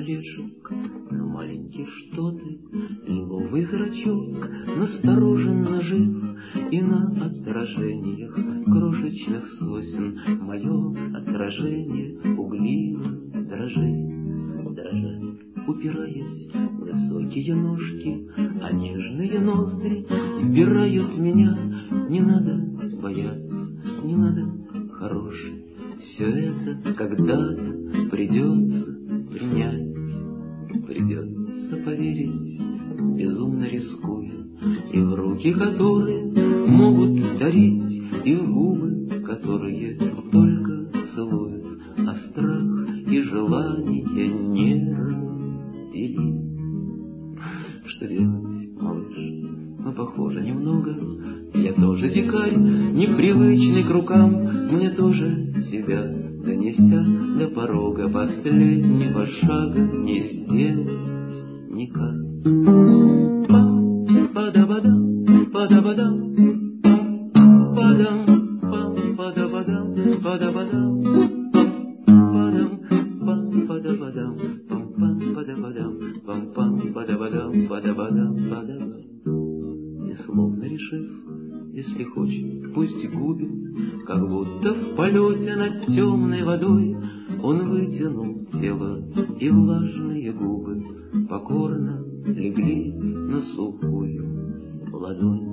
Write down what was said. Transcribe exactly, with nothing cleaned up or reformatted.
орешек, на маленький что ты, лиловый зрачок настороженно жив, и на отражениях крошечных сосен мое отражение пугливо дрожит, дрожит, упираясь в высокие ножки, а нежные ноздри вбирают меня. Не надо бояться, не надо, хороший, все это когда-то придется принять, придется поверить, безумно рискуя, и в руки, которые могут дарить, и в губы, которые только целуют, а страх и желание не разделить. Что делать, малыш? Мы похожи немного. Я тоже дикарь, непривычный к рукам. Мне тоже себя, донеся до порога последнего шага, не сделать никак. Па-да-ба-дам, па-да-ба-дам, па-дам, па-да-ба-дам, па-да-ба-дам, па-дам, па-да-ба-дам, пам-пам, па-да-ба-дам, пам-пам, па-да-ба-дам, па-да-ба-дам, па-да-ба. И словно решив, если хочет, пусть и губит, как будто в полете над темной водой, он вытянул тело, и влажные губы покорно легли на сухую ладонь.